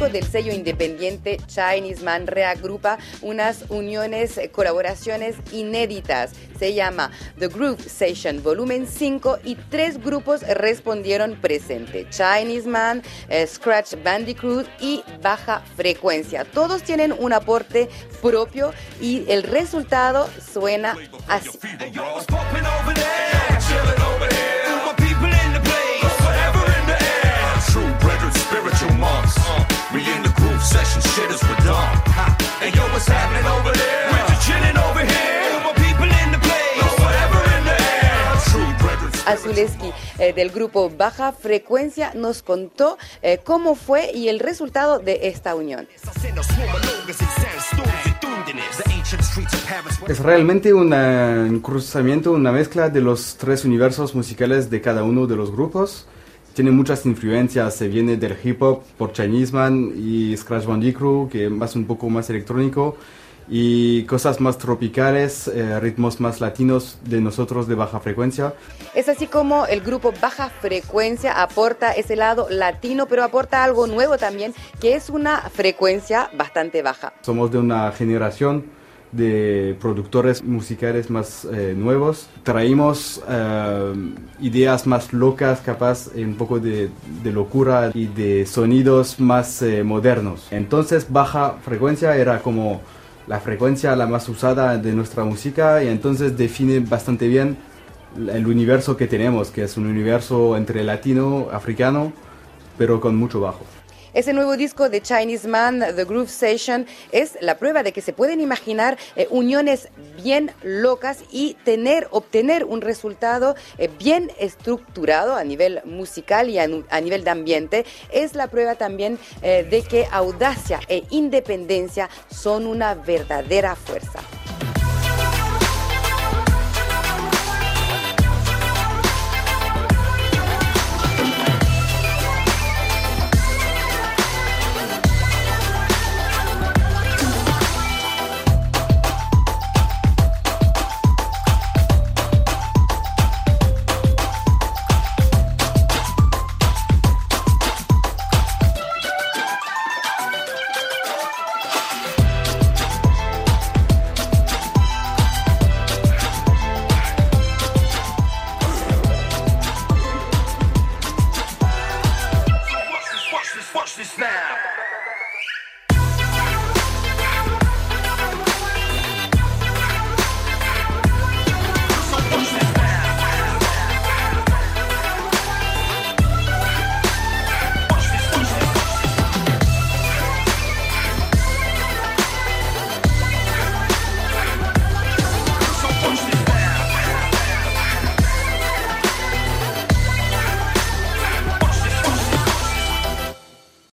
disco del sello independiente Chinese Man reagrupa unas uniones, colaboraciones inéditas. Se llama The Groove Session Volumen 5 y 3 grupos respondieron presente: Chinese Man, Scratch Bandicoot y Baja Frecuencia. Todos tienen un aporte propio y el resultado suena así. Azuleski, del grupo Baja Frecuencia, nos contó cómo fue y el resultado de esta unión. Es realmente un cruzamiento, una mezcla de los 3 universos musicales de cada uno de los grupos. Tiene muchas influencias, se viene del hip hop por Chinese Man y Scratch Bandicoot, que es un poco más electrónico, y cosas más tropicales, ritmos más latinos de nosotros de Baja Frecuencia. Es así como el grupo Baja Frecuencia aporta ese lado latino, pero aporta algo nuevo también, que es una frecuencia bastante baja. Somos de una generación de productores musicales más nuevos. Traímos ideas más locas, capaz un poco de locura y de sonidos más modernos. Entonces Baja Frecuencia era como la frecuencia la más usada de nuestra música, y entonces define bastante bien el universo que tenemos, que es un universo entre latino, africano, pero con mucho bajo. Ese nuevo disco de Chinese Man, The Groove Session, es la prueba de que se pueden imaginar uniones bien locas y obtener un resultado bien estructurado a nivel musical y a nivel de ambiente. Es la prueba también de que audacia e independencia son una verdadera fuerza. Watch this now.